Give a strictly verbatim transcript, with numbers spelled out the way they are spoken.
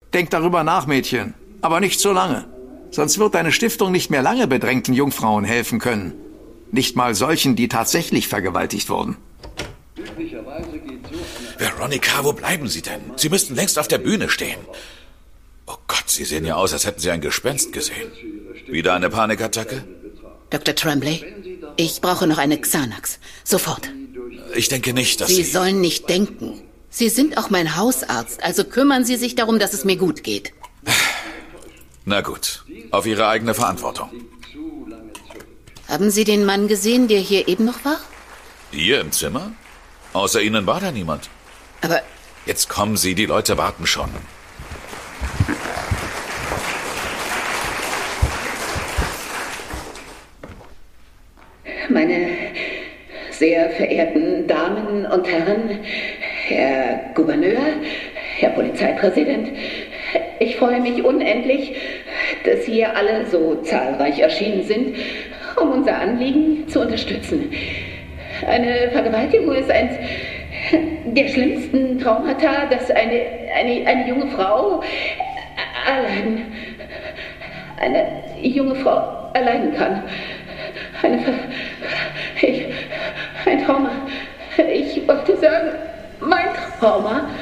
Denk darüber nach, Mädchen. Aber nicht so lange. Sonst wird deine Stiftung nicht mehr lange bedrängten Jungfrauen helfen können. Nicht mal solchen, die tatsächlich vergewaltigt wurden. Veronica, wo bleiben Sie denn? Sie müssten längst auf der Bühne stehen. Oh Gott, Sie sehen ja aus, als hätten Sie ein Gespenst gesehen. Wieder eine Panikattacke? Doktor Tremblay, ich brauche noch eine Xanax. Sofort. Ich denke nicht, dass Sie... Sie sollen nicht denken. Sie sind auch mein Hausarzt, also kümmern Sie sich darum, dass es mir gut geht. Na gut, auf Ihre eigene Verantwortung. Haben Sie den Mann gesehen, der hier eben noch war? Hier im Zimmer? Außer Ihnen war da niemand. Aber... Jetzt kommen Sie, die Leute warten schon. Meine sehr verehrten Damen und Herren, Herr Gouverneur, Herr Polizeipräsident, ich freue mich unendlich, dass Sie hier alle so zahlreich erschienen sind, um unser Anliegen zu unterstützen. Eine Vergewaltigung ist eins der schlimmsten Traumata, das eine, eine, eine junge Frau erleiden, eine junge Frau erleiden kann. Eine Ver ich, ein Trauma. Ich wollte sagen, mein Trauma.